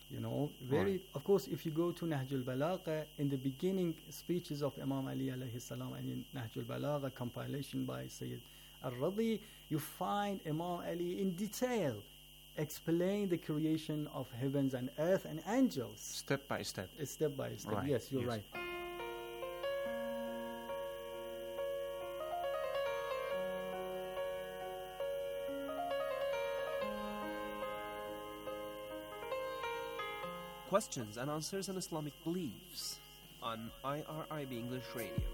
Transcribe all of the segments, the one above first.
Of course, if you go to Nahj al-Balagha, in the beginning speeches of Imam Ali alayhi salam, and in Nahj al-Balagha compilation by Sayyid al-Radi, you find Imam Ali in detail explain the creation of heavens and earth and angels. Step by step. Step by step, right. Yes, you're yes. right. Questions and answers on Islamic beliefs on IRIB English Radio.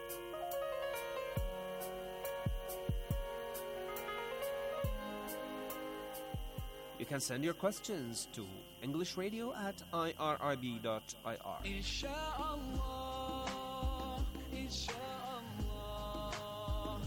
You can send your questions to englishradio@irib.ir. Inshallah, inshallah,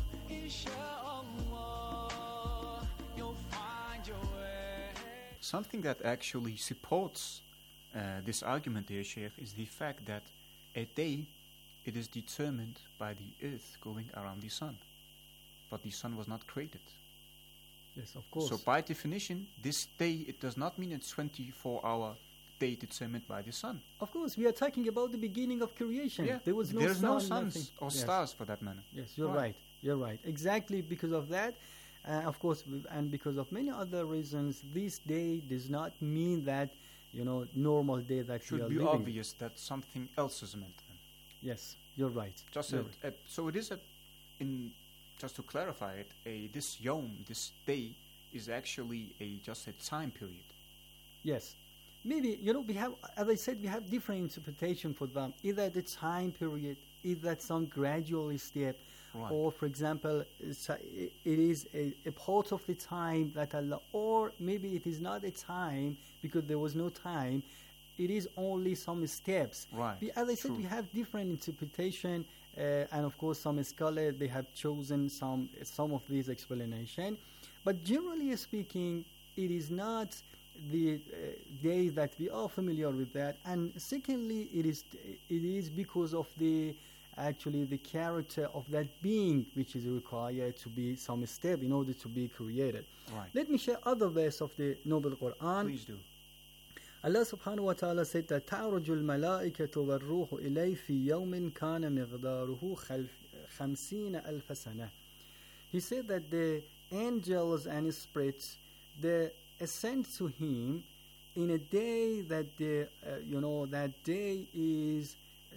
inshallah, you'll find your way. Something that actually supports this argument there, Sheikh, is the fact that a day, it is determined by the earth going around the sun. But the sun was not created. Yes, of course. So by definition, this day, it does not mean it's 24-hour day determined by the sun. Of course, we are talking about the beginning of creation. Yeah. There was no There's sun, no suns nothing. or Yes. stars for that matter. Yes, you're right. You're right. Exactly because of that. Of course, and because of many other reasons, this day does not mean that, normal day that we are Should be living. obvious that something else is meant then. Yes, you're right. So it is just to clarify it, this yom, this day, is actually just a time period. Yes. Maybe, we have, as I said, we have different interpretation for them. Either the time period, either some gradual step, right. or, for example, it is a part of the time that Allah, or maybe it is not a time because there was no time. It is only some steps. Right. As I said, we have different interpretation, and of course, some scholars they have chosen some of these explanation. But generally speaking, it is not the day that we are familiar with that. And secondly, it is because of the character of that being which is required to be some step in order to be created. Right. Let me share other verse of the Noble Quran. Please do. Allah subhanahu wa ta'ala said that تَعْرُجُ الْمَلَائِكَةُ وَالْرُوحُ إِلَيْهِ فِي يَوْمٍ كَانَ مِقْدَارُهُ 50,000 سَنَةً. He said that the angels and spirits, they ascend to him in a day that that day is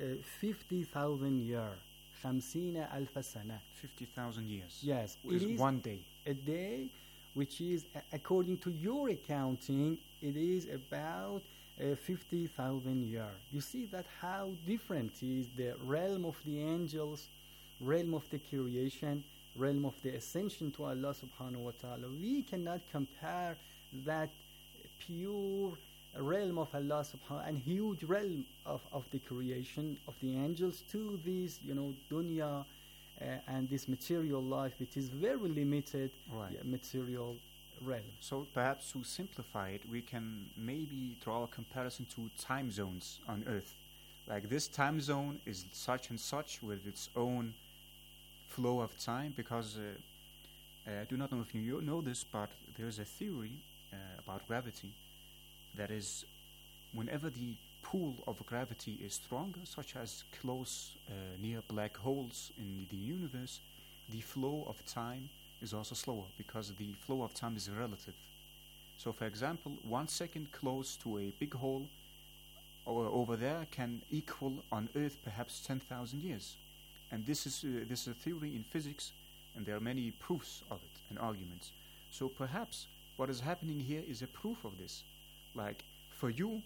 50,000 years. 50,000 سنة. 50,000 years. Yes. It is one day. A day which is, according to your accounting, it is about 50,000 years. You see that how different is the realm of the angels, realm of the creation, realm of the ascension to Allah subhanahu wa ta'ala. We cannot compare that pure realm of Allah subhanahu and huge realm of the creation of the angels to this, dunya and this material life, which is very limited material realm. So perhaps to simplify it, we can maybe draw a comparison to time zones on Earth. Like this time zone is such and such with its own flow of time, because I do not know if you know this, but there's a theory about gravity that is, whenever the pull of gravity is stronger, such as close near black holes in the universe, the flow of time is also slower, because the flow of time is relative. So for example, 1 second close to a big hole over there can equal on Earth perhaps 10,000 years. And this is a theory in physics, and there are many proofs of it and arguments. So perhaps what is happening here is a proof of this. Like for you,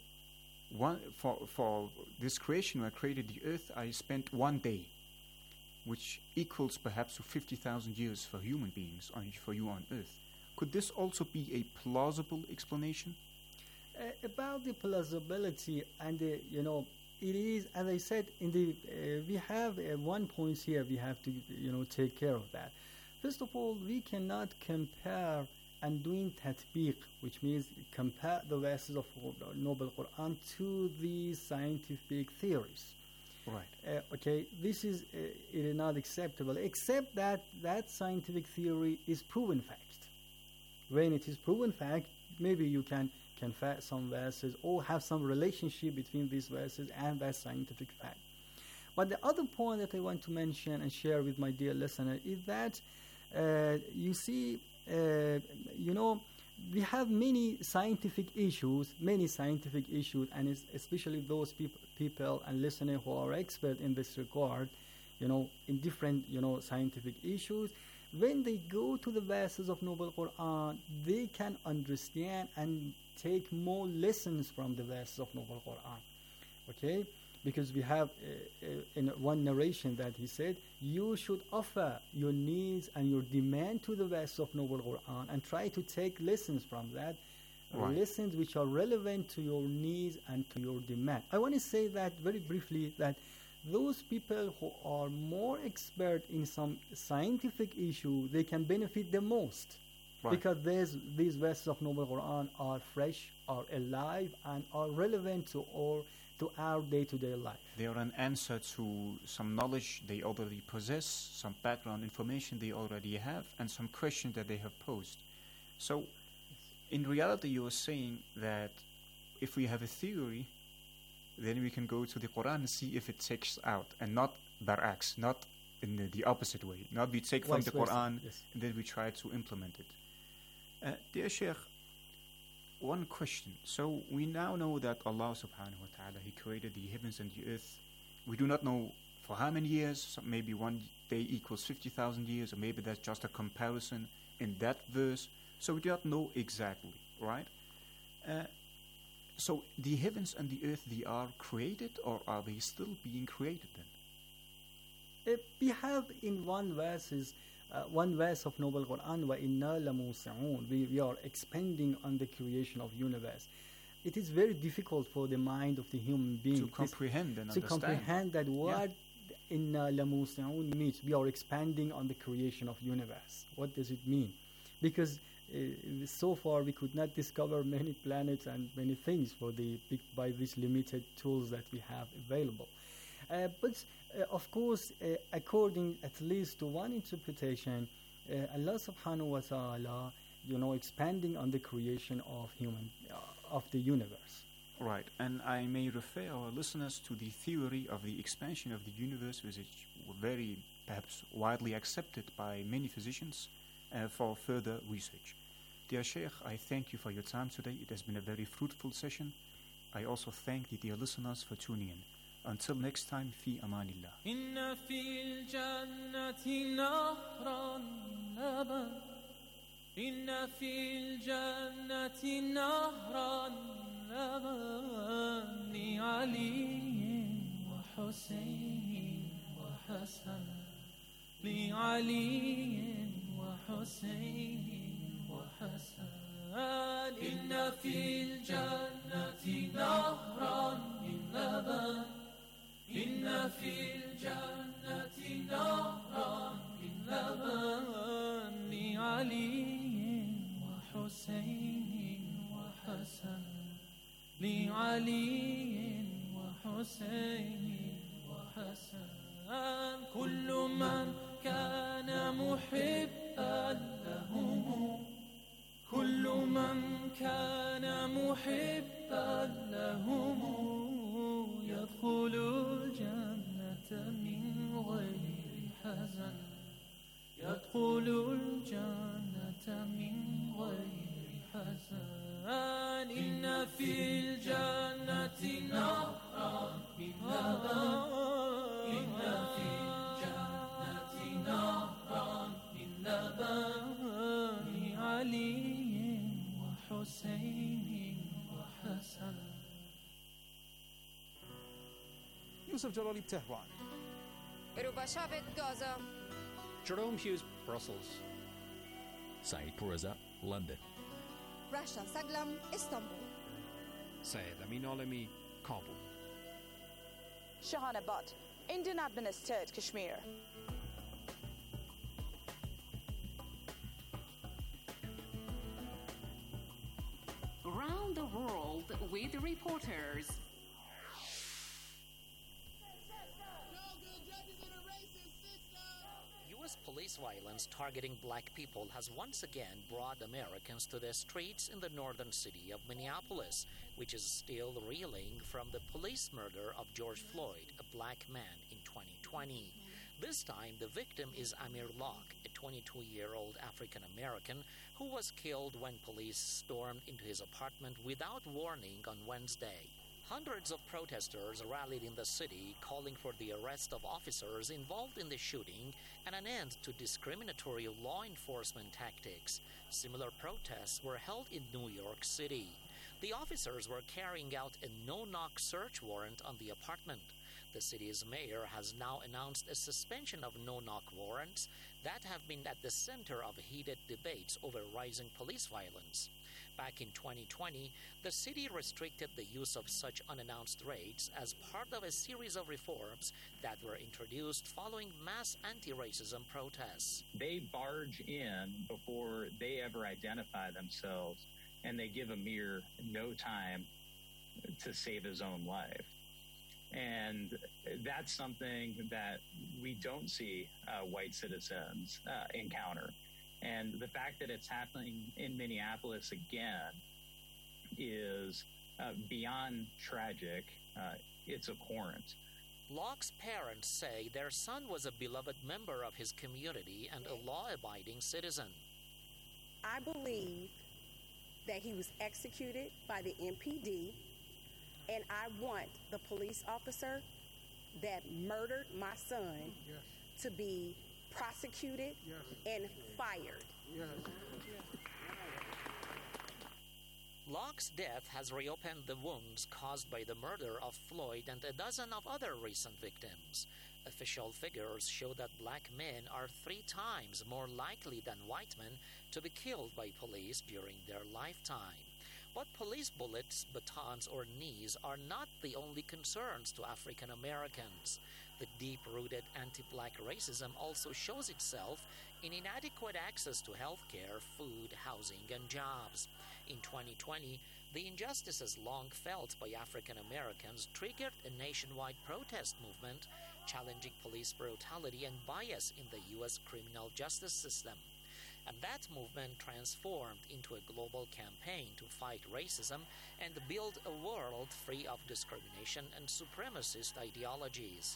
for this creation, when I created the Earth, I spent 1 day, which equals perhaps to 50,000 years for human beings, for you on Earth. Could this also be a plausible explanation? About the plausibility and it is, as I said, we have one point here we have to take care of that. First of all, we cannot compare and doing tatbiq, which means compare the verses of Noble Quran to these scientific theories. Right. Okay, this is it is not acceptable, except that scientific theory is proven fact. When it is proven fact, maybe you can confess some verses or have some relationship between these verses and that scientific fact. But the other point that I want to mention and share with my dear listener is that you see, we have many scientific issues, and especially those people and listeners who are expert in this regard, in different, scientific issues. When they go to the verses of Noble Quran, they can understand and take more lessons from the verses of Noble Quran. Okay? Because we have in one narration that he said, you should offer your needs and your demand to the verses of Noble Quran and try to take lessons from that, Right. lessons which are relevant to your needs and to your demand. I want to say that very briefly, that those people who are more expert in some scientific issue, they can benefit the most. Right. Because these verses of Noble Quran are fresh, are alive, and are relevant to our day-to-day life. They are an answer to some knowledge they already possess, some background information they already have, and some questions that they have posed. So, in reality, you are saying that if we have a theory, then we can go to the Quran and see if it checks out, and not bar'aks, not in the opposite way. Not we take from Vice the versa, Quran yes. and then we try to implement it. Dear Sheikh, one question. So we now know that Allah subhanahu wa ta'ala, He created the heavens and the earth. We do not know for how many years. So maybe one day equals 50,000 years, or maybe that's just a comparison in that verse. So we do not know exactly, right? So the heavens and the earth, they are created, or are they still being created then? We have in one verse of Noble Quran, وَإِنَّا لَمُوسِعُونَ. We are expanding on the creation of universe. It is very difficult for the mind of the human being To comprehend and to understand. comprehend that what إِنَّا لَمُوسِعُونَ means. We are expanding on the creation of universe. What does it mean? Because so far we could not discover many planets and many things by these limited tools that we have available. But of course, according at least to one interpretation, Allah subhanahu wa ta'ala, expanding on the creation of the universe. Right, and I may refer our listeners to the theory of the expansion of the universe, which is very, perhaps, widely accepted by many physicians for further research. Dear Sheikh, I thank you for your time today. It has been a very fruitful session. I also thank the dear listeners for tuning in. Until next time, fi amanillah. إن في الجنة نهرا لبن إن في الجنة نهرا لبن لعلي وحسين وحسن لعلي وحسين وحسن إن في الجنة نهرا من لبن إن في الجنة نهرا من لبن لعلي وحسين وحسن لعلي وحسين وحسن كل من كان محبا لهم كل من كان محبا لهم يدخل الجنة من غير حزن يدخل الجنة من غير حزن إن في الجنة نهرا من لبن إن في الجنة نهرا من لبن علي وحسين وحسن Yusuf Jalali, Tehran. Rubashavit, Gaza. Jerome Hughes, Brussels. Saeed Pourreza, London. Rasha Saglam, Istanbul. Sayed Amin Alami, Kabul. Shahana Butt, Indian administered Kashmir. Around the world with reporters. U.S. police violence targeting black people has once again brought Americans to the streets in the northern city of Minneapolis, which is still reeling from the police murder of George Floyd, a black man, in 2020. This time, the victim is Amir Locke, a 22-year-old African-American who was killed when police stormed into his apartment without warning on Wednesday. Hundreds of protesters rallied in the city, calling for the arrest of officers involved in the shooting and an end to discriminatory law enforcement tactics. Similar protests were held in New York City. The officers were carrying out a no-knock search warrant on the apartment. The city's mayor has now announced a suspension of no-knock warrants that have been at the center of heated debates over rising police violence. Back in 2020, the city restricted the use of such unannounced raids as part of a series of reforms that were introduced following mass anti-racism protests. They barge in before they ever identify themselves, and they give Amir no time to save his own life. And that's something that we don't see white citizens encounter. And the fact that it's happening in Minneapolis again is beyond tragic. It's abhorrent. Locke's parents say their son was a beloved member of his community and a law-abiding citizen. I believe that he was executed by the MPD, and I want the police officer that murdered my son to be prosecuted and fired. Locke's death has reopened the wounds caused by the murder of Floyd and a dozen of other recent victims. Official figures show that black men are 3 times more likely than white men to be killed by police during their lifetime. But police bullets, batons, or knees are not the only concerns to African Americans. The deep-rooted anti-black racism also shows itself in inadequate access to health care, food, housing, and jobs. In 2020, the injustices long felt by African Americans triggered a nationwide protest movement challenging police brutality and bias in the U.S. criminal justice system. And that movement transformed into a global campaign to fight racism and build a world free of discrimination and supremacist ideologies.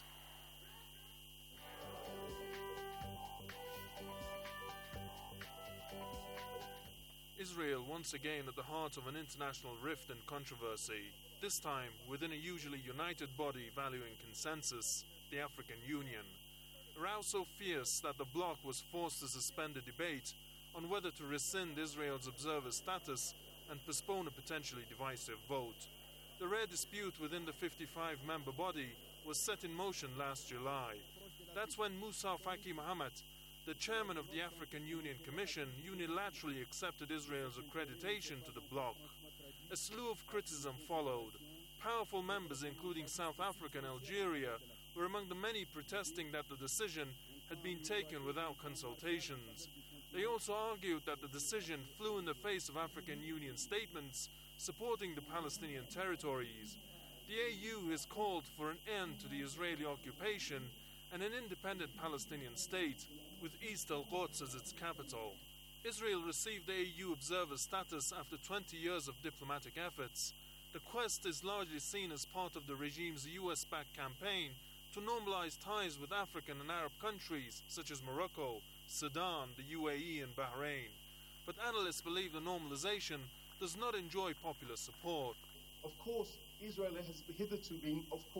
Israel once again at the heart of an international rift and controversy, this time within a usually united body valuing consensus, the African Union. A row so fierce that the bloc was forced to suspend a debate on whether to rescind Israel's observer status and postpone a potentially divisive vote. The rare dispute within the 55-member body was set in motion last July. That's when Moussa Faki Mahamat, the chairman of the African Union Commission, unilaterally accepted Israel's accreditation to the bloc. A slew of criticism followed. Powerful members, including South Africa and Algeria, were among the many protesting that the decision had been taken without consultations. They also argued that the decision flew in the face of African Union statements supporting the Palestinian territories. The AU has called for an end to the Israeli occupation and an independent Palestinian state, with East al-Quds as its capital. Israel received AU observer status after 20 years of diplomatic efforts. The quest is largely seen as part of the regime's US-backed campaign to normalize ties with African and Arab countries such as Morocco, Sudan, the UAE, and Bahrain. But analysts believe the normalization does not enjoy popular support. Of course, Israel has hitherto been,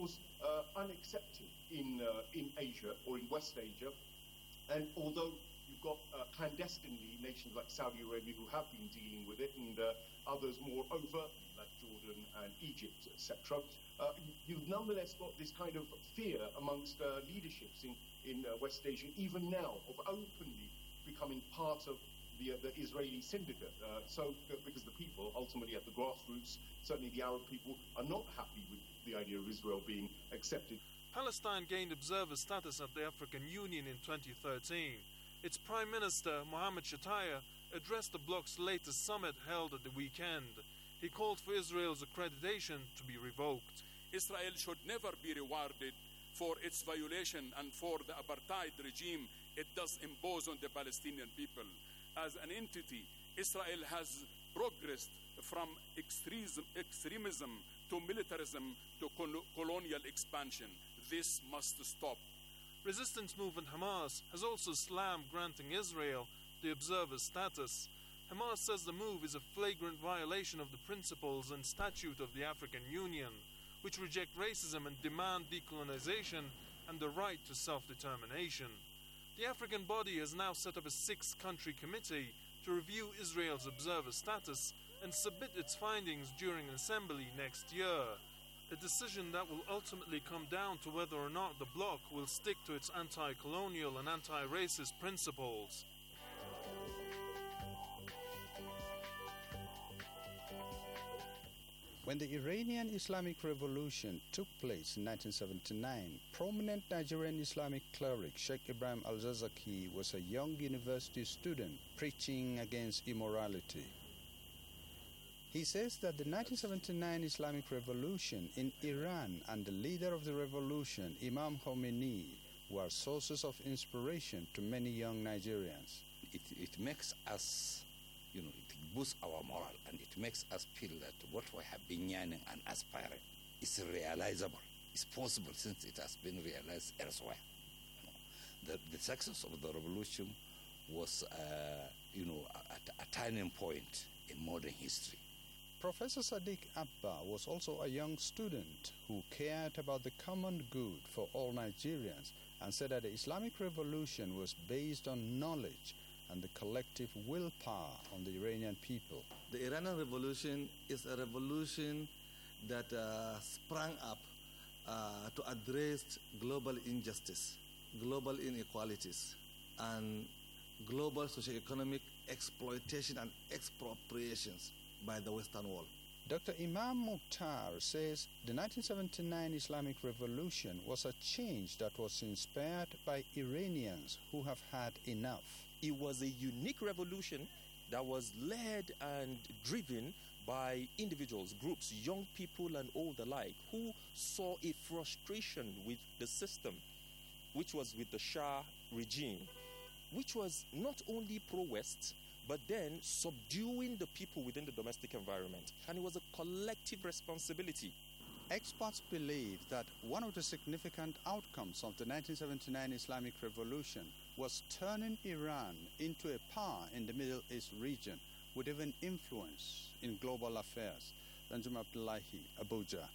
unaccepted in Asia or in West Asia. And although you've got clandestinely nations like Saudi Arabia who have been dealing with it, and others more overtly like Jordan and Egypt, etc., you've nonetheless got this kind of fear amongst leaderships in West Asia, even now, of openly becoming part of the Israeli syndicate. Because the people, ultimately at the grassroots, certainly the Arab people, are not happy with the idea of Israel being accepted. Palestine gained observer status at the African Union in 2013. Its Prime Minister, Mohammed Shataya, addressed the bloc's latest summit held at the weekend. He called for Israel's accreditation to be revoked. Israel should never be rewarded for its violation and for the apartheid regime it does impose on the Palestinian people. As an entity, Israel has progressed from extremism to militarism to colonial expansion. This must stop. Resistance movement Hamas has also slammed granting Israel the observer status. Hamas says the move is a flagrant violation of the principles and statute of the African Union, which reject racism and demand decolonization and the right to self-determination. The African body has now set up a 6-country committee to review Israel's observer status and submit its findings during an assembly next year, a decision that will ultimately come down to whether or not the bloc will stick to its anti-colonial and anti-racist principles. When the Iranian Islamic Revolution took place in 1979, prominent Nigerian Islamic cleric Sheikh Ibrahim al-Zakzaki was a young university student preaching against immorality. He says that the 1979 Islamic Revolution in Iran and the leader of the revolution, Imam Khomeini, were sources of inspiration to many young Nigerians. It makes us, it boosts our moral, and it makes us feel that what we have been yearning and aspiring is realizable. It's possible since it has been realized elsewhere. The success of the revolution was, a turning point in modern history. Professor Sadiq Abba was also a young student who cared about the common good for all Nigerians and said that the Islamic Revolution was based on knowledge and the collective willpower on the Iranian people. The Iranian Revolution is a revolution that sprang up to address global injustice, global inequalities, and global socio-economic exploitation and expropriations by the Western world. Dr. Imam Mukhtar says the 1979 Islamic Revolution was a change that was inspired by Iranians who have had enough. It was a unique revolution that was led and driven by individuals, groups, young people and old alike, who saw a frustration with the system, which was with the Shah regime, which was not only pro-West, but then subduing the people within the domestic environment. And it was a collective responsibility. Experts believe that one of the significant outcomes of the 1979 Islamic Revolution was turning Iran into a power in the Middle East region with even influence in global affairs. Danjuma Abdullahi, Abuja.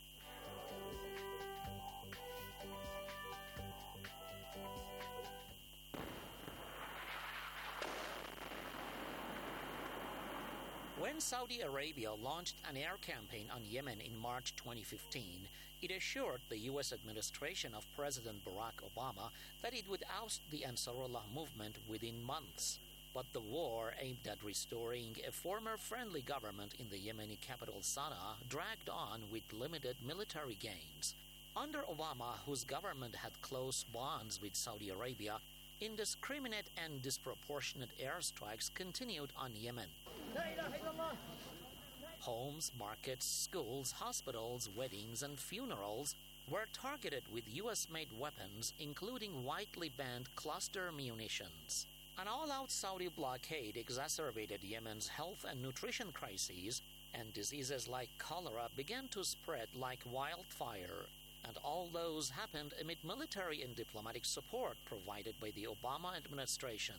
When Saudi Arabia launched an air campaign on Yemen in March 2015, it assured the U.S. administration of President Barack Obama that it would oust the Ansarullah movement within months. But the war aimed at restoring a former friendly government in the Yemeni capital Sana'a dragged on with limited military gains. Under Obama, whose government had close bonds with Saudi Arabia, indiscriminate and disproportionate airstrikes continued on Yemen. Homes, markets, schools, hospitals, weddings, and funerals were targeted with U.S.-made weapons, including widely banned cluster munitions. An all-out Saudi blockade exacerbated Yemen's health and nutrition crises, and diseases like cholera began to spread like wildfire. And all those happened amid military and diplomatic support provided by the Obama administration.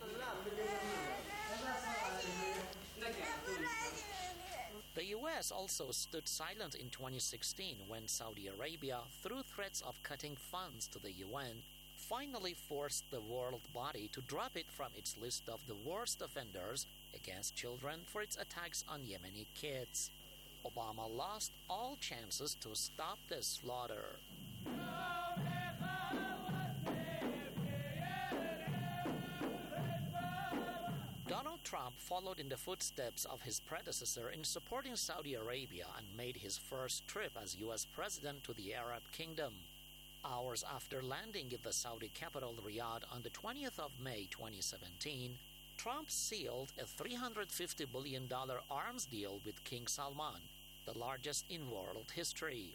The U.S. also stood silent in 2016 when Saudi Arabia, through threats of cutting funds to the UN, finally forced the world body to drop it from its list of the worst offenders against children for its attacks on Yemeni kids. Obama lost all chances to stop this slaughter. Donald Trump followed in the footsteps of his predecessor in supporting Saudi Arabia and made his first trip as U.S. president to the Arab Kingdom. Hours after landing in the Saudi capital Riyadh on the 20th of May 2017, Trump sealed a $350 billion arms deal with King Salman, the largest in world history.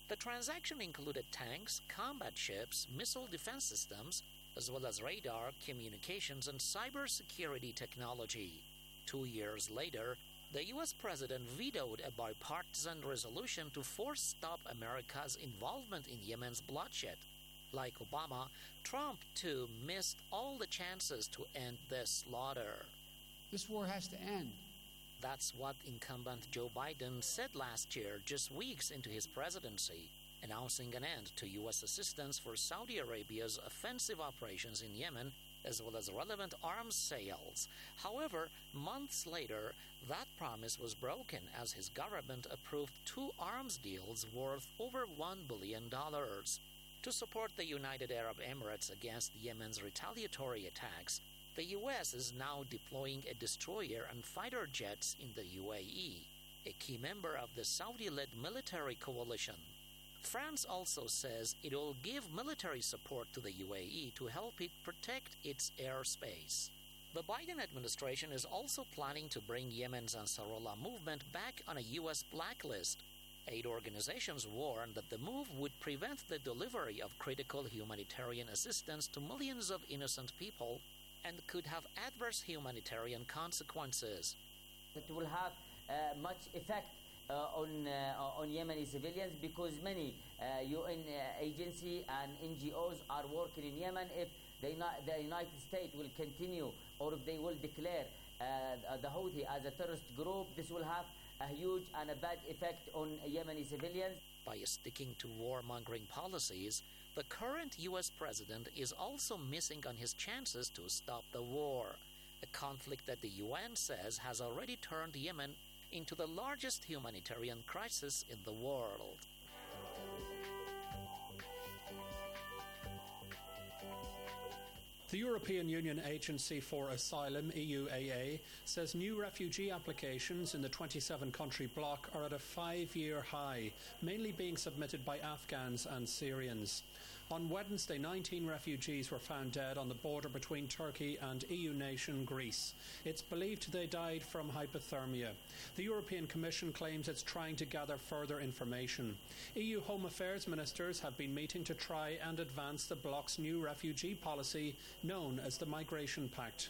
The transaction included tanks, combat ships, missile defense systems, as well as radar, communications, and cybersecurity technology. 2 years later, the U.S. president vetoed a bipartisan resolution to force stop America's involvement in Yemen's bloodshed. Like Obama, Trump, too, missed all the chances to end this slaughter. This war has to end. That's what incumbent Joe Biden said last year, just weeks into his presidency, announcing an end to U.S. assistance for Saudi Arabia's offensive operations in Yemen, as well as relevant arms sales. However, months later, that promise was broken as his government approved 2 arms deals worth over $1 billion. To support the United Arab Emirates against Yemen's retaliatory attacks, the U.S. is now deploying a destroyer and fighter jets in the UAE, a key member of the Saudi-led military coalition. France also says it will give military support to the UAE to help it protect its airspace. The Biden administration is also planning to bring Yemen's Ansarullah movement back on a U.S. blacklist. Aid organizations warn that the move would prevent the delivery of critical humanitarian assistance to millions of innocent people and could have adverse humanitarian consequences. It will have much effect on Yemeni civilians because many UN agencies and NGOs are working in Yemen. If the United States will continue or if they will declare the Houthi as a terrorist group, this will have a huge and a bad effect on Yemeni civilians. By sticking to warmongering policies, the current U.S. president is also missing on his chances to stop the war, a conflict that the UN says has already turned Yemen into the largest humanitarian crisis in the world. The European Union Agency for Asylum, EUAA, says new refugee applications in the 27-country bloc are at a 5-year high, mainly being submitted by Afghans and Syrians. On Wednesday, 19 refugees were found dead on the border between Turkey and EU nation Greece. It's believed they died from hypothermia. The European Commission claims it's trying to gather further information. EU Home Affairs ministers have been meeting to try and advance the bloc's new refugee policy known as the Migration Pact.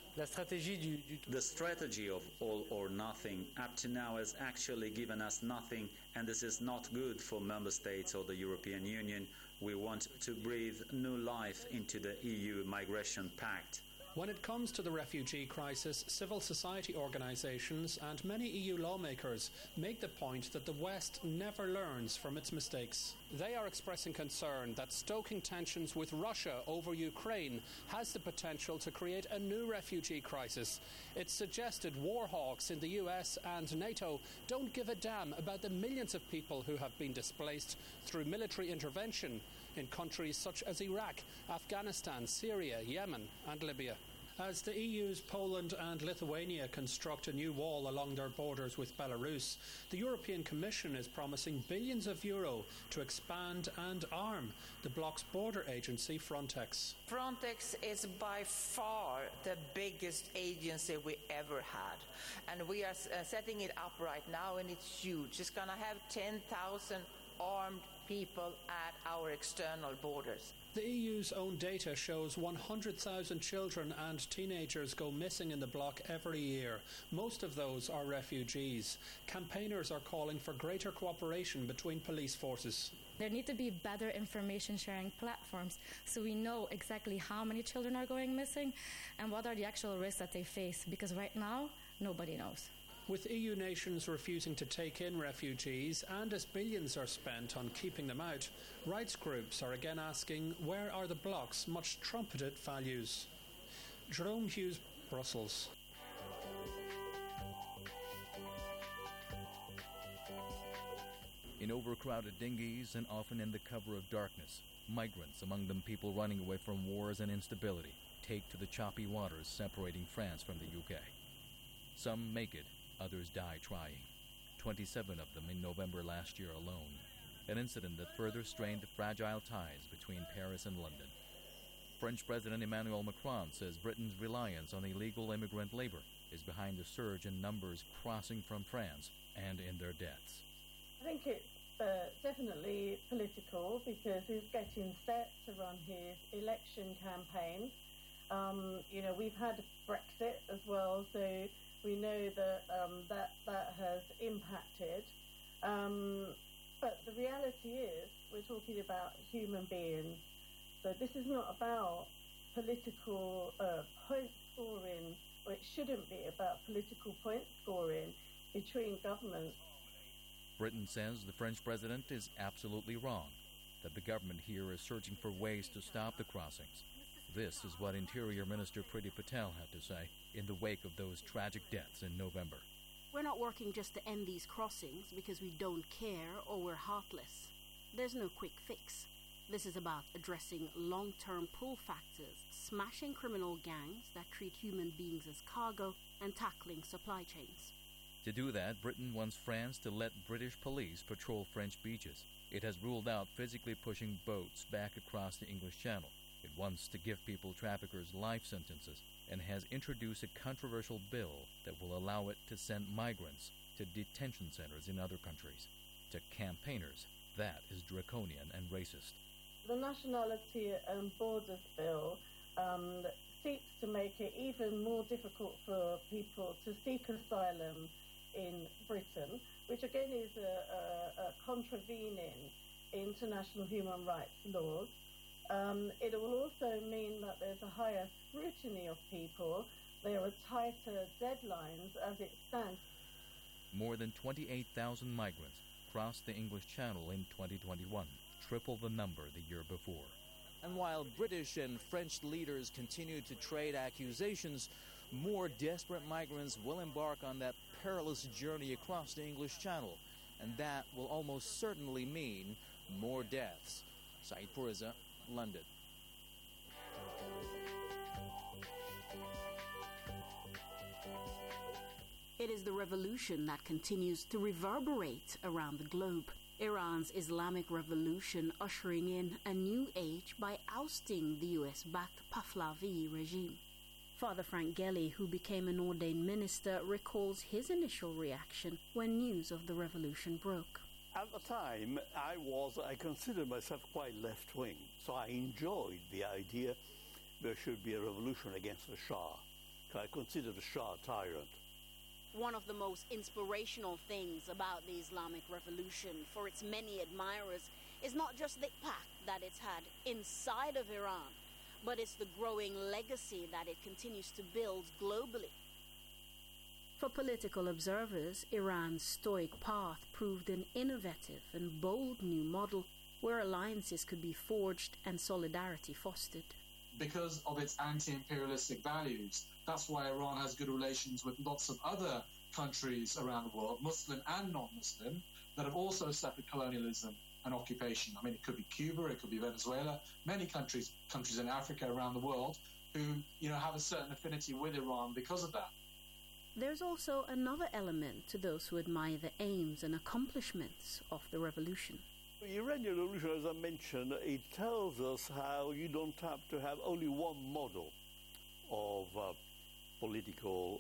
The strategy of all or nothing up to now has actually given us nothing, and this is not good for member states or the European Union. We want to breathe new life into the EU Migration Pact. When it comes to the refugee crisis, civil society organisations and many EU lawmakers make the point that the West never learns from its mistakes. They are expressing concern that stoking tensions with Russia over Ukraine has the potential to create a new refugee crisis. It's suggested war hawks in the US and NATO don't give a damn about the millions of people who have been displaced through military intervention in countries such as Iraq, Afghanistan, Syria, Yemen and Libya. As the EU's Poland and Lithuania construct a new wall along their borders with Belarus, the European Commission is promising billions of euro to expand and arm the bloc's border agency Frontex. Frontex is by far the biggest agency we ever had, and we are setting it up right now, and it's huge. It's going to have 10,000 armed people at our external borders. The EU's own data shows 100,000 children and teenagers go missing in the bloc every year. Most of those are refugees. Campaigners are calling for greater cooperation between police forces. There need to be better information sharing platforms so we know exactly how many children are going missing and what are the actual risks that they face, because right now nobody knows. With EU nations refusing to take in refugees and as billions are spent on keeping them out, rights groups are again asking where are the bloc's much trumpeted values. Jerome Hughes, Brussels. In overcrowded dinghies and often in the cover of darkness, migrants, among them people running away from wars and instability, take to the choppy waters separating France from the UK. Some make it. Others die trying. 27 of them in November last year alone. An incident that further strained the fragile ties between Paris and London. French President Emmanuel Macron says Britain's reliance on illegal immigrant labor is behind the surge in numbers crossing from France and in their deaths. I think it definitely political because he's getting set to run his election campaign. We've had Brexit as well, so we know that that has impacted. But the reality is we're talking about human beings. So this is not about political point scoring, or it shouldn't be about political point scoring between governments. Britain says the French president is absolutely wrong, that the government here is searching for ways to stop the crossings. This is what Interior Minister Priti Patel had to say in the wake of those tragic deaths in November. We're not working just to end these crossings because we don't care or we're heartless. There's no quick fix. This is about addressing long-term pull factors, smashing criminal gangs that treat human beings as cargo, and tackling supply chains. To do that, Britain wants France to let British police patrol French beaches. It has ruled out physically pushing boats back across the English Channel. It wants to give people traffickers life sentences and has introduced a controversial bill that will allow it to send migrants to detention centers in other countries. To campaigners, that is draconian and racist. The Nationality and Borders Bill seeks to make it even more difficult for people to seek asylum in Britain, which again is a contravening international human rights laws. It will also mean that there's a higher scrutiny of people. There are tighter deadlines as it stands. More than 28,000 migrants crossed the English Channel in 2021, triple the number the year before. And while British and French leaders continue to trade accusations, more desperate migrants will embark on that perilous journey across the English Channel, and that will almost certainly mean more deaths. Saeed Pourreza, London. It is the revolution that continues to reverberate around the globe. Iran's Islamic Revolution ushering in a new age by ousting the US-backed Pahlavi regime. Father Frank Gelly, who became an ordained minister, recalls his initial reaction when news of the revolution broke. At the time, I considered myself quite left-wing, so I enjoyed the idea there should be a revolution against the Shah. I considered the Shah a tyrant. One of the most inspirational things about the Islamic Revolution for its many admirers is not just the impact that it's had inside of Iran, but it's the growing legacy that it continues to build globally. For political observers, Iran's stoic path proved an innovative and bold new model where alliances could be forged and solidarity fostered. Because of its anti-imperialistic values, that's why Iran has good relations with lots of other countries around the world, Muslim and non-Muslim, that have also suffered colonialism and occupation. I mean, it could be Cuba, it could be Venezuela, many countries in Africa around the world who, have a certain affinity with Iran because of that. There's also another element to those who admire the aims and accomplishments of the revolution. The Iranian Revolution, as I mentioned, it tells us how you don't have to have only one model of political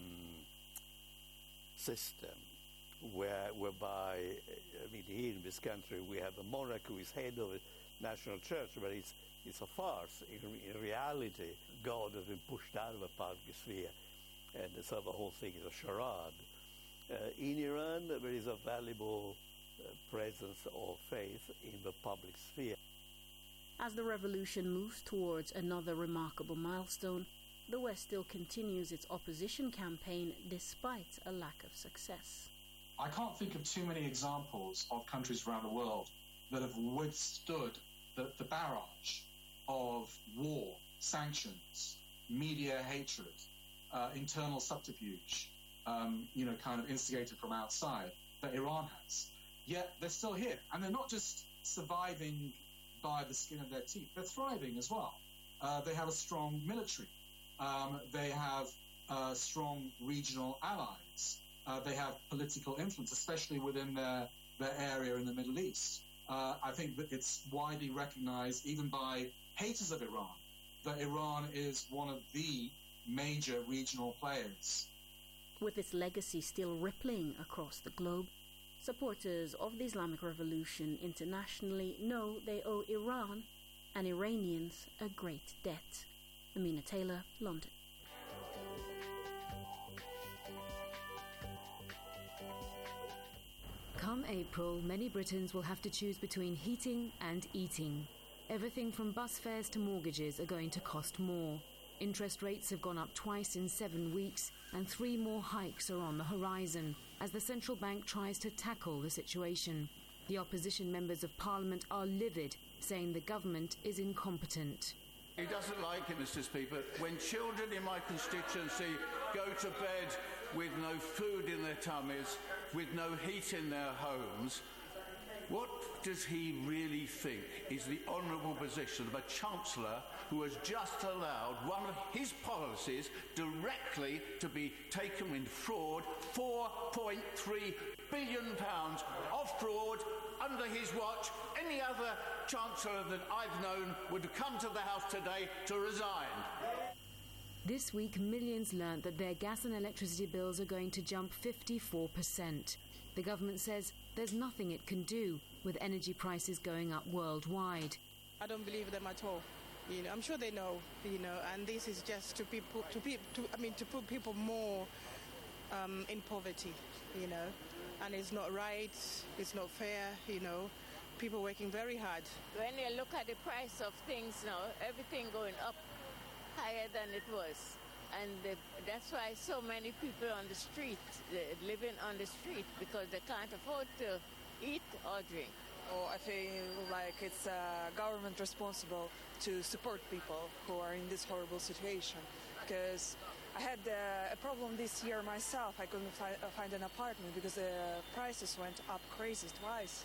system, whereby, here in this country we have a monarch who is head of a national church, but it's a farce. In reality, God has been pushed out of the public sphere, and so the whole thing is a charade. In Iran, there is a valuable presence of faith in the public sphere. As the revolution moves towards another remarkable milestone, the West still continues its opposition campaign despite a lack of success. I can't think of too many examples of countries around the world that have withstood the barrage of war, sanctions, media hatred, internal subterfuge, kind of instigated from outside, that Iran has. Yet they're still here, and they're not just surviving by the skin of their teeth, they're thriving as well. They have a strong military. They have strong regional allies. They have political influence, especially within their area in the Middle East. I think that it's widely recognized, even by haters of Iran, that Iran is one of the major regional players. With its legacy still rippling across the globe, Supporters of the Islamic Revolution internationally know they owe Iran and Iranians a great debt. Amina Taylor, London. Come April, many Britons will have to choose between heating and eating. Everything from bus fares to mortgages are going to cost more. Interest rates have gone up twice in 7 weeks, and 3 more hikes are on the horizon as the central bank tries to tackle the situation. The opposition members of parliament are livid, saying the government is incompetent. He doesn't like it, Mr. Speaker, when children in my constituency go to bed with no food in their tummies, with no heat in their homes. What does he really think is the honourable position of a Chancellor who has just allowed one of his policies directly to be taken in fraud, £4.3 billion of fraud under his watch? Any other Chancellor that I've known would have come to the House today to resign. This week, millions learnt that their gas and electricity bills are going to jump 54%. The government says there's nothing it can do with energy prices going up worldwide. I don't believe them at all. I'm sure they know, and this is just to put people more in poverty, and it's not right, it's not fair, people working very hard. When you look at the price of things now, everything going up higher than it was. And that's why so many people on the street, living on the street, because they can't afford to eat or drink. I feel like it's government responsible to support people who are in this horrible situation. Because I had a problem this year myself. I couldn't find an apartment because the prices went up crazy twice.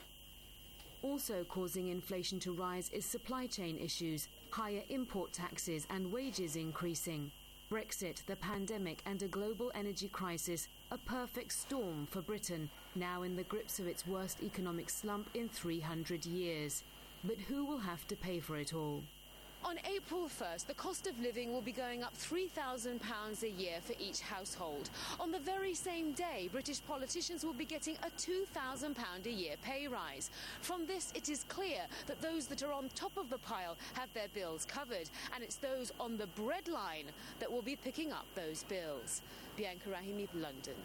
Also causing inflation to rise is supply chain issues, higher import taxes and wages increasing. Brexit, the pandemic and a global energy crisis, a perfect storm for Britain, now in the grips of its worst economic slump in 300 years. But who will have to pay for it all? On April 1st, the cost of living will be going up £3,000 a year for each household. On the very same day, British politicians will be getting a £2,000 a year pay rise. From this, it is clear that those that are on top of the pile have their bills covered, and it's those on the breadline that will be picking up those bills. Bianca Rahimi, London.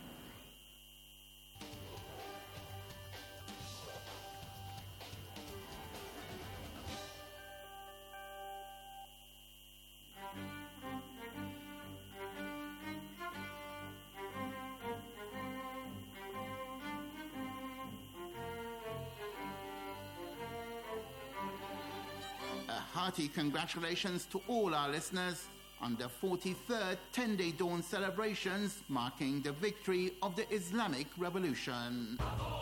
Hearty congratulations to all our listeners on the 43rd 10-day dawn celebrations marking the victory of the Islamic Revolution.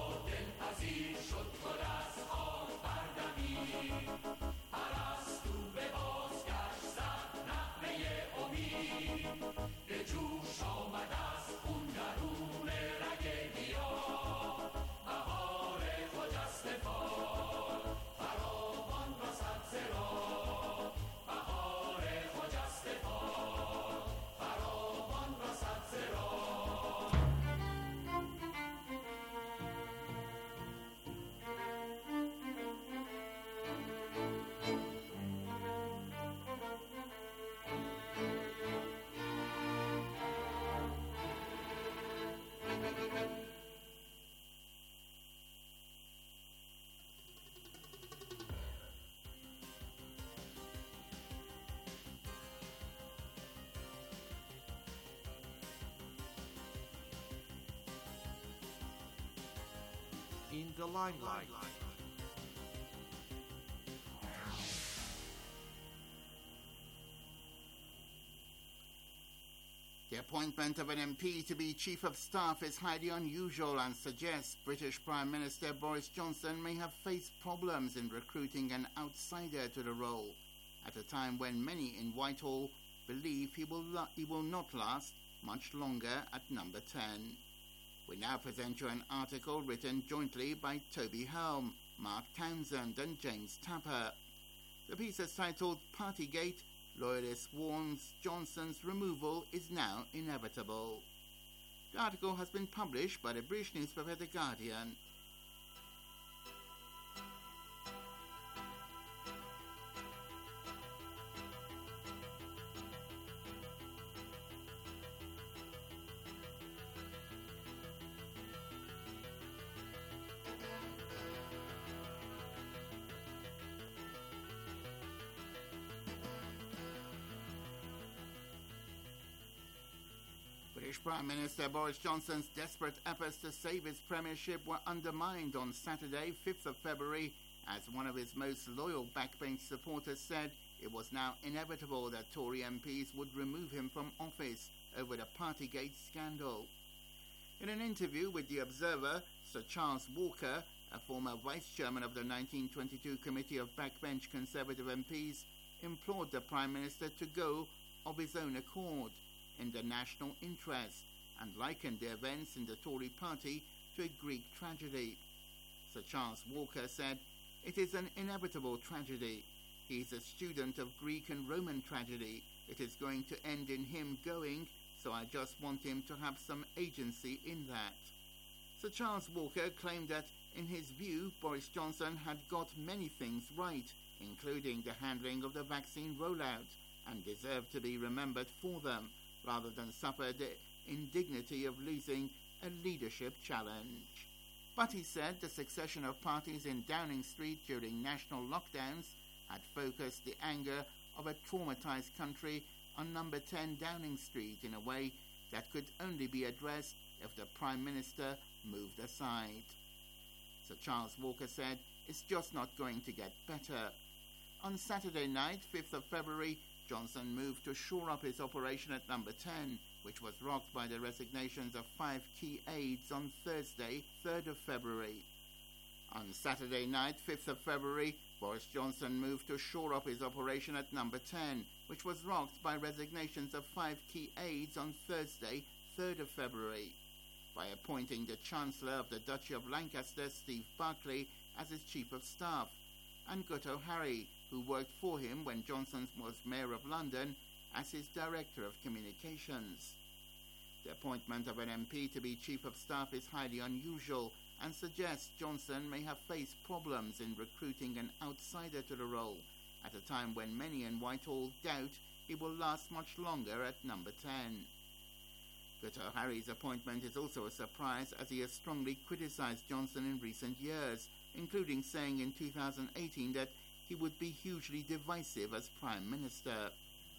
In the limelight. The appointment of an MP to be Chief of Staff is highly unusual and suggests British Prime Minister Boris Johnson may have faced problems in recruiting an outsider to the role, at a time when many in Whitehall believe he will not last much longer at number 10. We now present you an article written jointly by Toby Helm, Mark Townsend and James Tapper. The piece is titled Partygate, Loyalist Warns Johnson's Removal is Now Inevitable. The article has been published by the British newspaper The Guardian. British Prime Minister Boris Johnson's desperate efforts to save his premiership were undermined on Saturday, 5th of February, as one of his most loyal backbench supporters said it was now inevitable that Tory MPs would remove him from office over the Partygate scandal. In an interview with The Observer, Sir Charles Walker, a former vice-chairman of the 1922 Committee of Backbench Conservative MPs, implored the Prime Minister to go of his own accord in the national interest and likened the events in the Tory party to a Greek tragedy. Sir Charles Walker said, "It is an inevitable tragedy. He is a student of Greek and Roman tragedy. It is going to end in him going, so I just want him to have some agency in that." Sir Charles Walker claimed that, in his view, Boris Johnson had got many things right, including the handling of the vaccine rollout, and deserved to be remembered for them, rather than suffer the indignity of losing a leadership challenge. But he said the succession of parties in Downing Street during national lockdowns had focused the anger of a traumatized country on number 10 Downing Street in a way that could only be addressed if the Prime Minister moved aside. Sir Charles Walker said, "It's just not going to get better." On Saturday night, 5th of February, Johnson moved to shore up his operation at number 10, which was rocked by the resignations of 5 key aides on Thursday, 3rd of February. On Saturday night, 5th of February, Boris Johnson moved to shore up his operation at number 10, which was rocked by resignations of 5 key aides on Thursday, 3rd of February, by appointing the Chancellor of the Duchy of Lancaster, Steve Barclay, as his Chief of Staff, and Guto Harry, who worked for him when Johnson was Mayor of London, as his Director of Communications. The appointment of an MP to be Chief of Staff is highly unusual and suggests Johnson may have faced problems in recruiting an outsider to the role, at a time when many in Whitehall doubt he will last much longer at number 10. Guto Harry's appointment is also a surprise, as he has strongly criticised Johnson in recent years, including saying in 2018 that he would be hugely divisive as Prime Minister.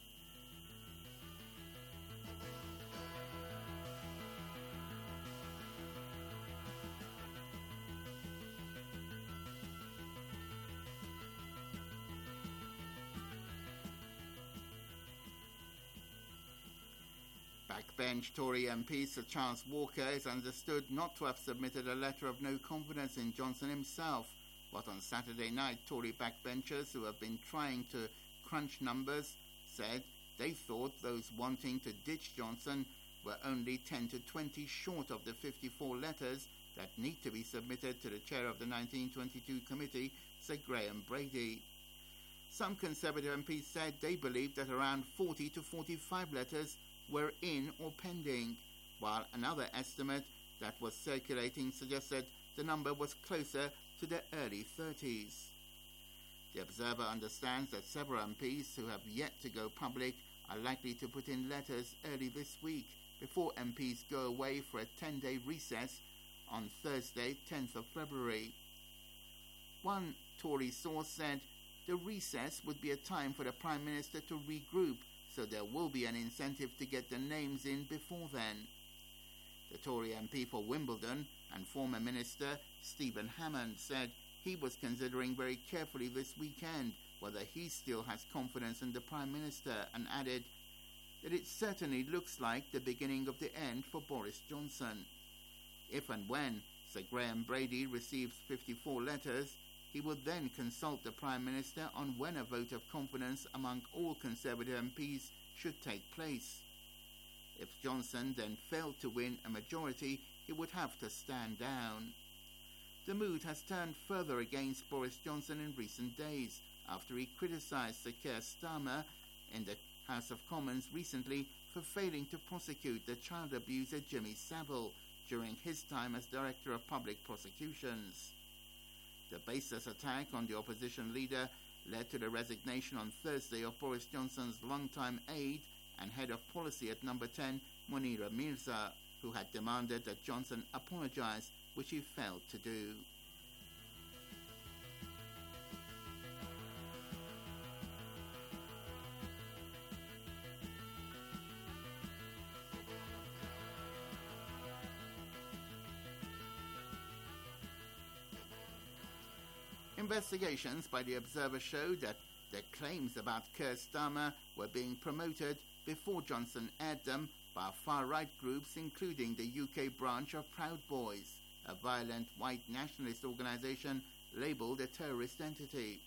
Backbench Tory MP Sir Charles Walker is understood not to have submitted a letter of no confidence in Johnson himself, but on Saturday night, Tory backbenchers who have been trying to crunch numbers said they thought those wanting to ditch Johnson were only 10 to 20 short of the 54 letters that need to be submitted to the chair of the 1922 committee, Sir Graham Brady. Some Conservative MPs said they believed that around 40 to 45 letters were in or pending, while another estimate that was circulating suggested the number was closer to the early 30s. The Observer understands that several MPs who have yet to go public are likely to put in letters early this week, before MPs go away for a 10-day recess on Thursday, 10th of February. One Tory source said the recess would be a time for the Prime Minister to regroup, so there will be an incentive to get the names in before then. The Tory MP for Wimbledon and former Minister Stephen Hammond said he was considering very carefully this weekend whether he still has confidence in the Prime Minister, and added that it certainly looks like the beginning of the end for Boris Johnson. If and when Sir Graham Brady receives 54 letters, he would then consult the Prime Minister on when a vote of confidence among all Conservative MPs should take place. If Johnson then failed to win a majority, he would have to stand down. The mood has turned further against Boris Johnson in recent days, after he criticised Sir Keir Starmer in the House of Commons recently for failing to prosecute the child abuser Jimmy Savile during his time as Director of Public Prosecutions. The baseless attack on the opposition leader led to the resignation on Thursday of Boris Johnson's longtime aide and head of policy at number 10, Munira Mirza, who had demanded that Johnson apologise, which he failed to do. Investigations by the Observer showed that the claims about Keir Starmer were being promoted before Johnson aired them by far-right groups, including the UK branch of Proud Boys, a violent white nationalist organisation labelled a terrorist entity.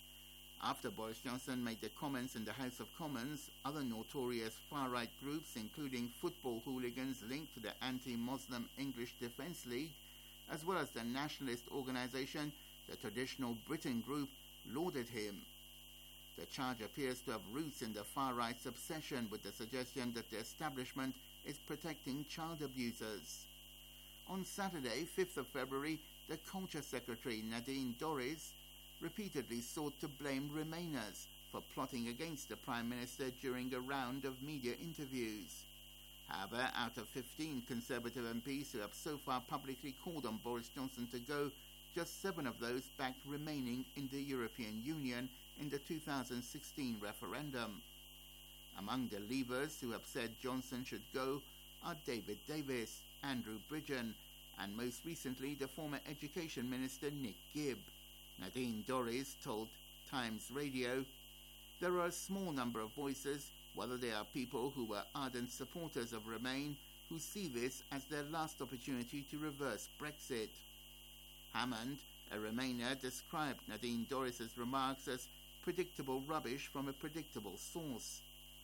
After Boris Johnson made the comments in the House of Commons, other notorious far-right groups, including football hooligans linked to the anti-Muslim English Defence League, as well as the nationalist organisation, the Traditional Britain Group, lauded him. The charge appears to have roots in the far-right's obsession with the suggestion that the establishment is protecting child abusers. On Saturday, 5th of February, the Culture Secretary Nadine Dorries repeatedly sought to blame Remainers for plotting against the Prime Minister during a round of media interviews. However, out of 15 Conservative MPs who have so far publicly called on Boris Johnson to go, just 7 of those backed remaining in the European Union in the 2016 referendum. Among the Leavers who have said Johnson should go are David Davis, Andrew Bridgen, and most recently the former Education Minister Nick Gibb. Nadine Dorries told Times Radio, "There are a small number of voices, whether they are people who were ardent supporters of Remain, who see this as their last opportunity to reverse Brexit." Hammond, a Remainer, described Nadine Dorries' remarks as predictable rubbish from a predictable source.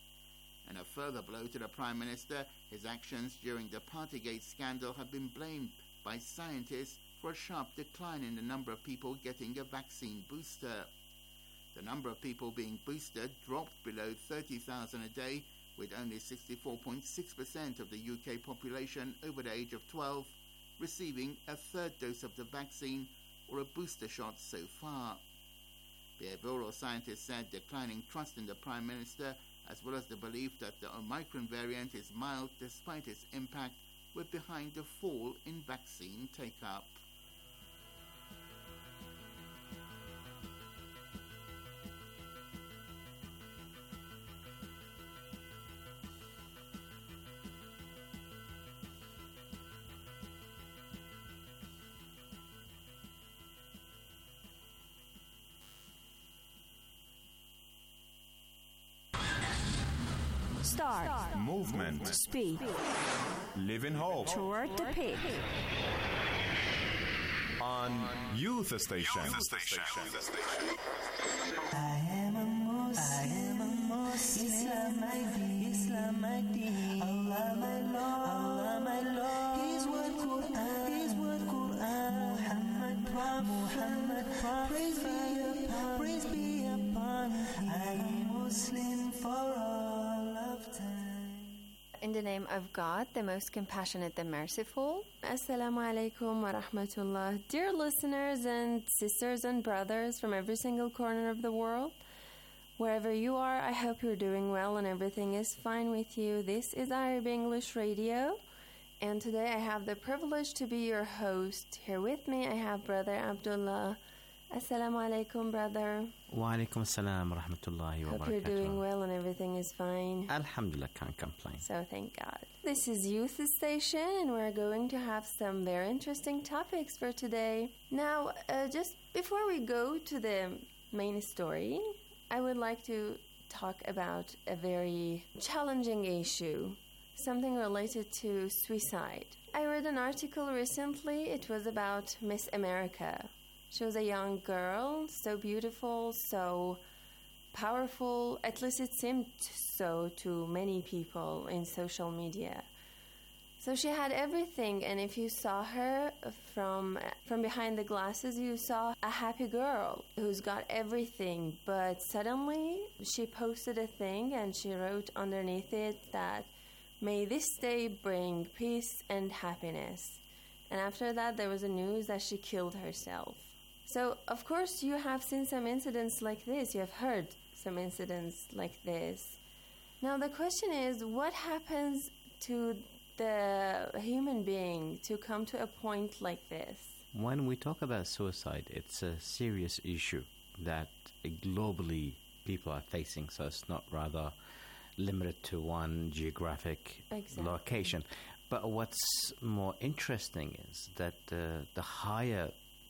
In a further blow to the Prime Minister, his actions during the Partygate scandal have been blamed by scientists for a sharp decline in the number of people getting a vaccine booster. The number of people being boosted dropped below 30,000 a day, with only 64.6% of the UK population over the age of 12 receiving a third dose of the vaccine or a booster shot so far. Behavioural scientists said declining trust in the Prime Minister, as well as the belief that the Omicron variant is mild despite its impact, were behind the fall in vaccine take-up. Start. Movement. Speed. Living Hope. Toward the peak. On Youth Station. I am a Muslim. Islam my deen. Allah my Lord. His word Quran. Muhammad Prophet. Praise be upon him. I am Muslim for all of time. In the name of God, the most compassionate, the merciful. Assalamu alaikum wa rahmatullah. Dear listeners and sisters and brothers from every single corner of the world, wherever you are, I hope you're doing well and everything is fine with you. This is Arab English Radio, and today I have the privilege to be your host. Here with me, I have Brother Abdullah. Assalamu alaikum, brother. Wa alaikum assalam wa rahmatullahi wa barakatuh. Hope you're doing well and everything is fine. Alhamdulillah, can't complain. So thank God. This is Youth Station, and we're going to have some very interesting topics for today. Now, just before we go to the main story, I would like to talk about a very challenging issue, something related to suicide. I read an article recently. It was about Miss America. She was a young girl, so beautiful, so powerful. At least it seemed so to many people in social media. So she had everything, and if you saw her from behind the glasses, you saw a happy girl who's got everything. But suddenly, she posted a thing, and she wrote underneath it that, "May this day bring peace and happiness." And after that, there was a news that she killed herself. So, of course, you have seen some incidents like this. You have heard some incidents like this. Now, the question is, what happens to the human being to come to a point like this? When we talk about suicide, it's a serious issue that globally people are facing, so it's not rather limited to one geographic location. But what's more interesting is that the higher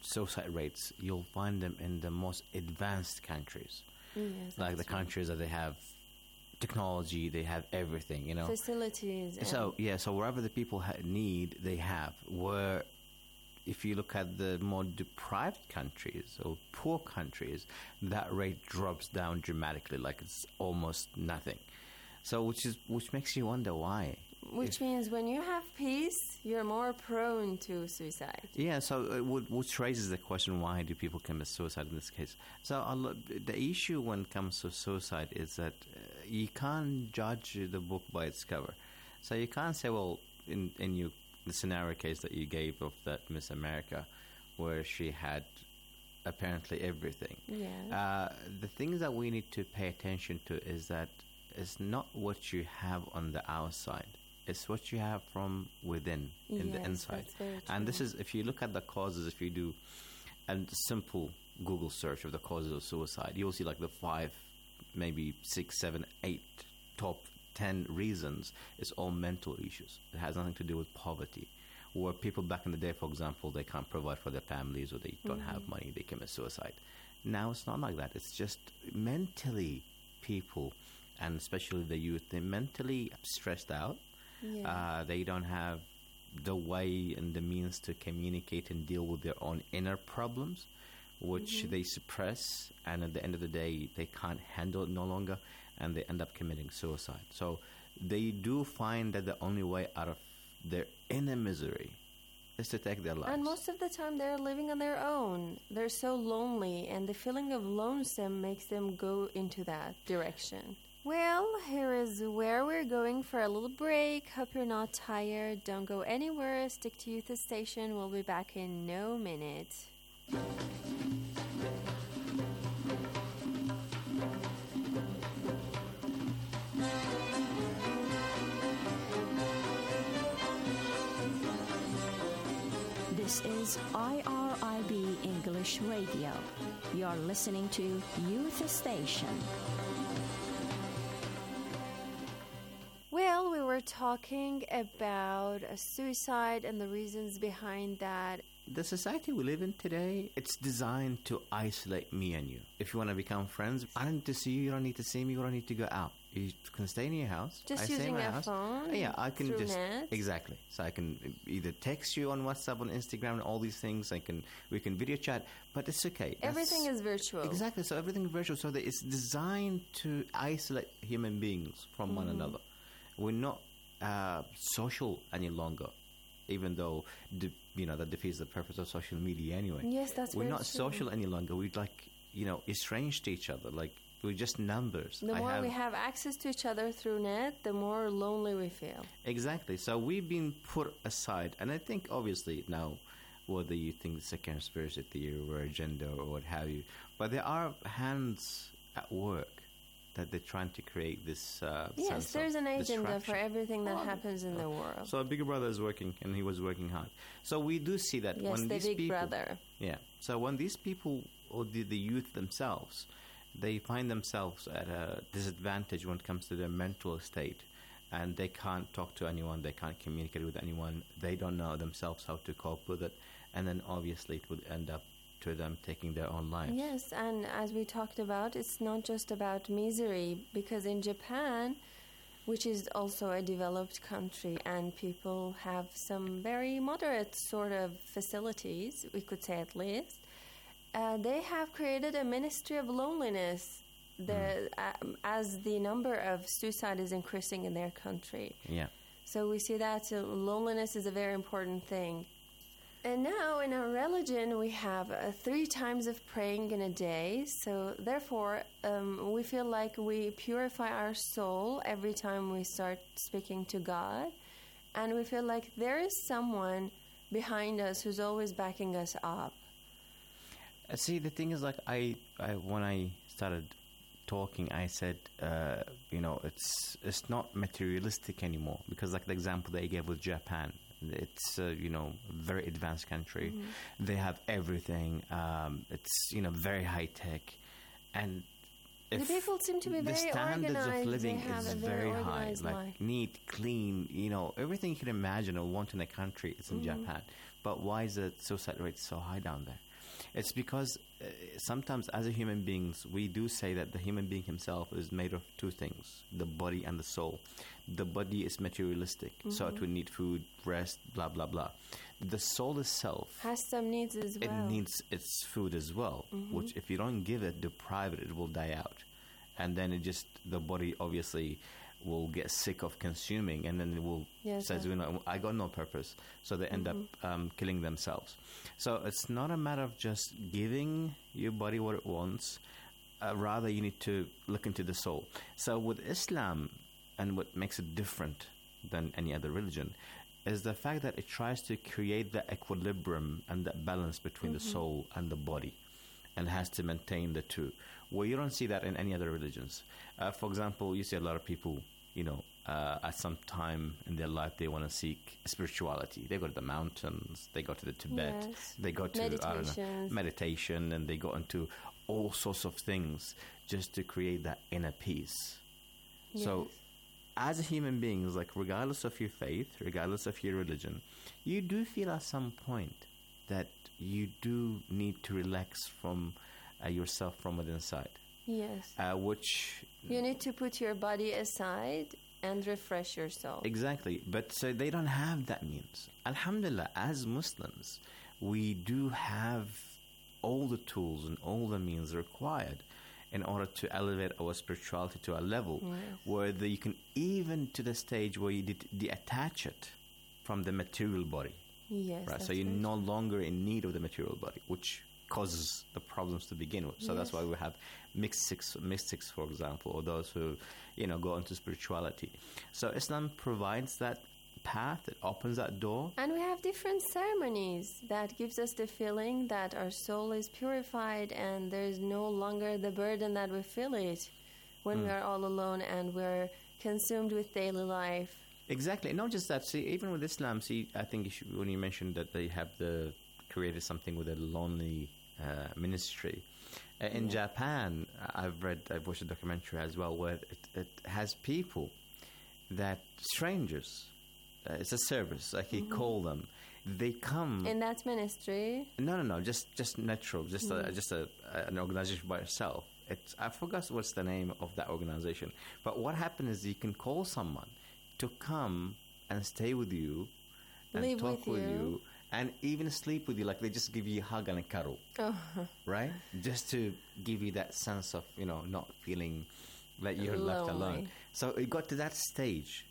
suicide rates, you'll find them in the most advanced countries. Yes, like the countries that they have technology, they have everything, you know. Facilities. So wherever the people need, they have. Where if you look at the more deprived countries or poor countries, that rate drops down dramatically, like it's almost nothing. So which makes you wonder why. Which means when you have peace, you're more prone to suicide. Yeah, so which raises the question, why do people commit suicide in this case? So the issue when it comes to suicide is that you can't judge the book by its cover. So you can't say, well, in the scenario case that you gave of that Miss America, where she had apparently everything. Yeah. The things that we need to pay attention to is that it's not what you have on the outside. It's what you have from within, in the inside. And this is, if you look at the causes, if you do a simple Google search of the causes of suicide, you'll see like the 5, maybe 6, 7, 8 top 10 reasons. It's all mental issues. It has nothing to do with poverty. Where people back in the day, for example, they can't provide for their families or they don't have money, they commit suicide. Now it's not like that. It's just mentally people, and especially the youth, they're mentally stressed out. Yeah. They don't have the way and the means to communicate and deal with their own inner problems, which they suppress, and at the end of the day, they can't handle it no longer, and they end up committing suicide. So they do find that the only way out of their inner misery is to take their lives. And most of the time, they're living on their own. They're so lonely, and the feeling of lonesome makes them go into that direction. Well, here is where we're going for a little break. Hope you're not tired. Don't go anywhere. Stick to Youth Station. We'll be back in no minute. This is IRIB English Radio. You're listening to Youth Station. Well, we were talking about suicide and the reasons behind that. The society we live in today, it's designed to isolate me and you. If you want to become friends, I don't need to see you, you don't need to see me, you don't need to go out. You can stay in your house. Just using a phone? Yeah, I can through just... net? Exactly. So I can either text you on WhatsApp, on Instagram, and all these things. We can video chat, but it's okay. Everything is virtual. Exactly. So everything is virtual. So that it's designed to isolate human beings from one another. We're not social any longer, even though that defeats the purpose of social media anyway. Yes, that's We're very not true. social any longer. We're estranged to each other. Like we're just numbers. The more we have access to each other through net, the more lonely we feel. Exactly. So we've been put aside, and I think obviously now, whether you think it's a conspiracy theory or agenda or what have you, but there are hands at work that they're trying to create this yes, there's an agenda for everything that Oh, happens in the world. So Big Brother is working, and he was working hard. So we do see that Yes, when the these Big people, Brother. Yeah. So when these people or the youth themselves, they find themselves at a disadvantage when it comes to their mental state, and they can't talk to anyone, they can't communicate with anyone, they don't know themselves how to cope with it, and then obviously it would end up to them taking their own lives. Yes, and as we talked about, it's not just about misery, because in Japan, which is also a developed country, and people have some very moderate sort of facilities, we could say at least, they have created a ministry of loneliness as the number of suicide is increasing in their country. Yeah. So we see that loneliness is a very important thing. And now in our religion, we have 3 times of praying in a day. So therefore, we feel like we purify our soul every time we start speaking to God. And we feel like there is someone behind us who's always backing us up. See, the thing is, like, I when I started talking, I said, it's not materialistic anymore. Because, like, the example that I gave with Japan, it's a very advanced country. Mm-hmm. They have everything. It's very high tech, and the people seem to be the very standards organized. of living they have is a very high, organized like life. neat, clean. Everything you can imagine or want in a country is in Japan. But why is the suicide rate so high down there? It's because sometimes as a human beings, we do say that the human being himself is made of two things, the body and the soul. The body is materialistic, so it will need food, rest, blah, blah, blah. The soul itself has some needs as well. It needs its food as well, which if you don't give it, deprive it, it will die out. And then the body obviously will get sick of consuming, and then it will says, I got no purpose. So they end up killing themselves. So it's not a matter of just giving your body what it wants. Rather, you need to look into the soul. So with Islam, and what makes it different than any other religion, is the fact that it tries to create the equilibrium and the balance between the soul and the body, and has to maintain the two. Well, you don't see that in any other religions. For example, you see a lot of people, at some time in their life, they want to seek spirituality. They go to the mountains, they go to the Tibet, they go to meditation, and they go into all sorts of things just to create that inner peace. Yes. So as a human being, like regardless of your faith, regardless of your religion, you do feel at some point that you do need to relax from yourself from within inside. Yes. Which you need to put your body aside and refresh yourself. Exactly. But so they don't have that means. Alhamdulillah, as Muslims, we do have all the tools and all the means required in order to elevate our spirituality to a level where you can, even to the stage where you detach it from the material body. Yes. Right. So you're no longer in need of the material body, which causes the problems to begin with. So that's why we have mystics, for example, or those who, go into spirituality. So Islam provides that path, it opens that door. And we have different ceremonies that gives us the feeling that our soul is purified and there's no longer the burden that we feel it when we are all alone and we're consumed with daily life. Exactly. Not just that. See, even with Islam, I think when you mentioned that they have created something with a lonely ministry. In Japan, I've watched a documentary as well where it has people that strangers. It's a service, like you call them. They come. In that ministry? No. Just natural. Just an organization by itself. I forgot what's the name of that organization. But what happens is you can call someone to come and stay with you, and live talk with you, and even sleep with you. Like they just give you a hug and a cuddle, right? Just to give you that sense of not feeling that you're left alone. So it got to that stage.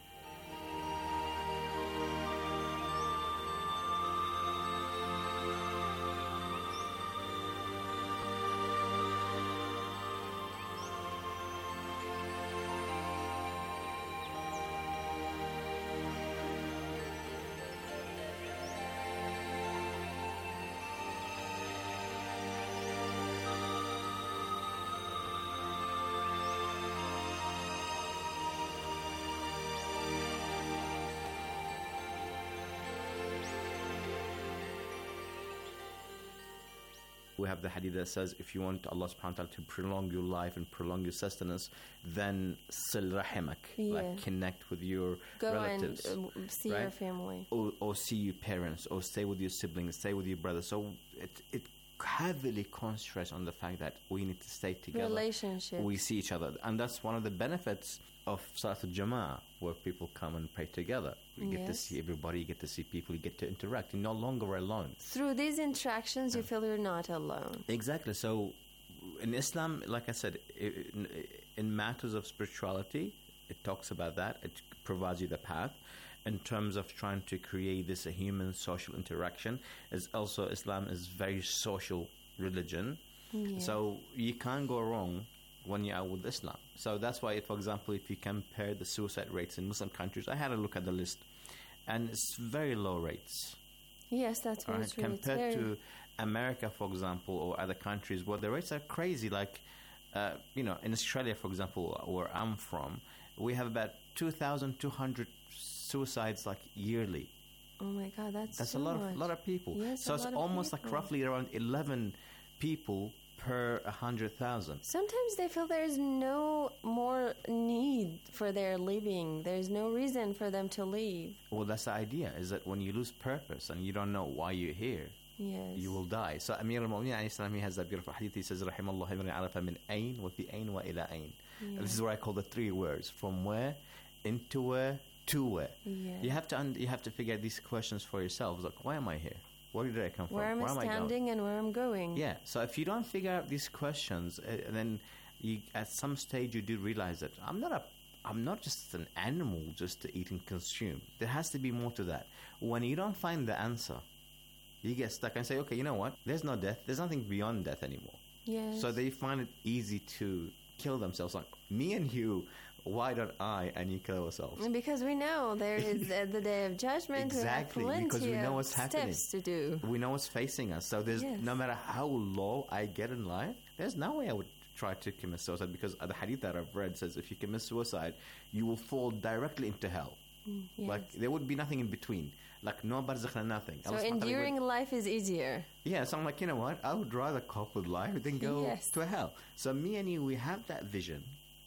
We have the hadith that says, if you want Allah subhanahu wa ta'ala to prolong your life and prolong your sustenance, then sil rahimak, like connect with your relatives. Go and see your family. Or see your parents, or stay with your siblings, stay with your brothers. So it heavily concentrates on the fact that we need to stay together. Relationships. We see each other. And that's one of the benefits of Salat al-Jama'ah, where people come and pray together. You get to see everybody, you get to see people, you get to interact. You're no longer alone. Through these interactions, you feel you're not alone. Exactly. So in Islam, like I said, in matters of spirituality, it talks about that. It provides you the path. In terms of trying to create this human social interaction, Islam is very social religion. So you can't go wrong when you are with Islam. So that's why, for example, if you compare the suicide rates in Muslim countries, I had a look at the list, and it's very low rates. Yes, that's what it's compared to America, for example, or other countries where the rates are crazy. Like, in Australia, for example, where I'm from, we have about 2,200 suicides yearly. Oh my God, that's so a lot of people. Yes, so it's almost like roughly around 11 people per 100,000. Sometimes they feel there's no more need for their living. There's no reason for them to leave. Well, that's the idea, is that when you lose purpose and you don't know why you're here, Yes. You will die. So Amir al-Mu'minin alayhi salam, he has that beautiful hadith. He says, رحم الله ابن عرفة من أين وفي أين وإلى أين. This is what I call the three words: from where, into where, to where. Yeah. You have to figure these questions for yourselves. Like, why am I here? Where did I come from? Where am I standing and where I'm going? Yeah. So if you don't figure out these questions, then you, at some stage, you do realize that I'm not just an animal just to eat and consume. There has to be more to that. When you don't find the answer, you get stuck and say, okay, you know what? There's no death. There's nothing beyond death anymore. Yes. So they find it easy to kill themselves. Like, me and you, why don't I and you kill ourselves? Because we know there is the day of judgment. Exactly, we have plenty because we know what's steps happening. To do. We know what's facing us. So there's no matter how low I get in life, there's no way I would try to commit suicide, because the hadith that I've read says if you commit suicide, you will fall directly into hell. Yes. Like, there would be nothing in between. Like, no barzakh, nothing. So enduring life is easier. Yeah, so I'm like, you know what? I would rather cope with life than go to hell. So me and you, we have that vision.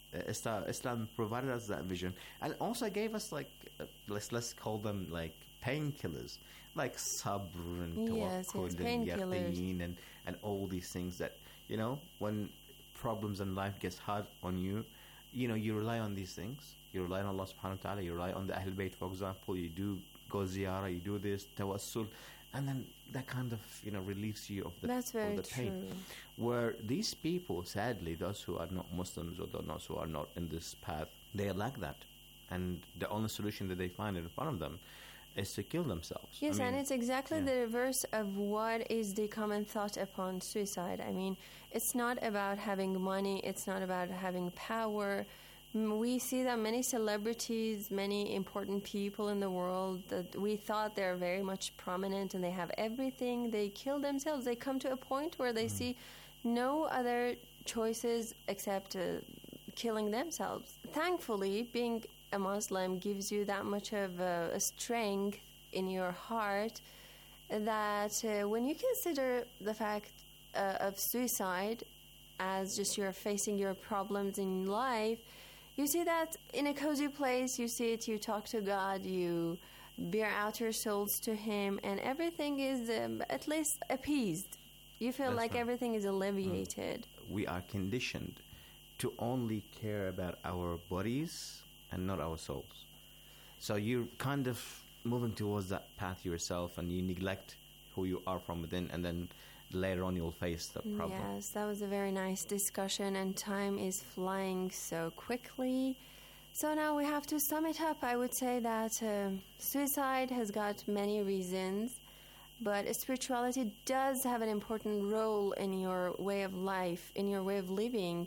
Islam provided us that vision, and also gave us, like, let's call them like painkillers, like sabr and tawakkul and yaqeen and all these things that, you know, when problems in life gets hard on you, you know, you rely on these things. You rely on Allah subhanahu wa ta'ala, you rely on the Ahl Bayt, for example, you do go ziyarah, you do this, tawassul, and then that kind of, you know, relieves you of the, pain. True. Where these people, sadly, those who are not Muslims or those who are not in this path, they lack that. And the only solution that they find in front of them is to kill themselves. Yes, and it's exactly the reverse of what is the common thought upon suicide. I mean, it's not about having money, it's not about having power. We see that many celebrities, many important people in the world that we thought they're very much prominent and they have everything, they kill themselves. They come to a point where they see no other choices except killing themselves. Thankfully, being a Muslim gives you that much of a strength in your heart that when you consider the fact of suicide as just you're facing your problems in life, you see that in a cozy place, you see it, you talk to God, you bear out your souls to Him, and everything is at least appeased. You feel like everything is alleviated. We are conditioned to only care about our bodies and not our souls. So you're kind of moving towards that path yourself, and you neglect who you are from within, and then later on you'll face the problem. Yes, that was a very nice discussion, and time is flying so quickly. So now we have to sum it up. I would say that suicide has got many reasons, but spirituality does have an important role in your way of life, in your way of living,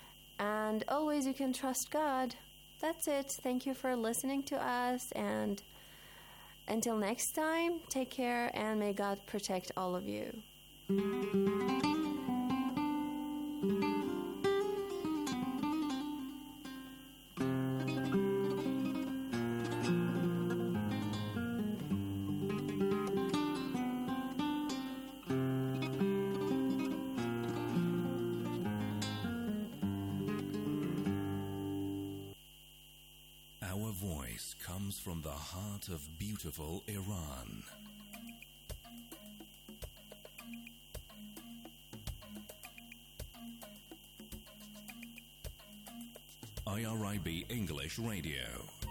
and always you can trust God. That's it. Thank you for listening to us, and until next time, take care, and may God protect all of you. Our voice comes from the heart of beautiful Iran. IRIB English Radio.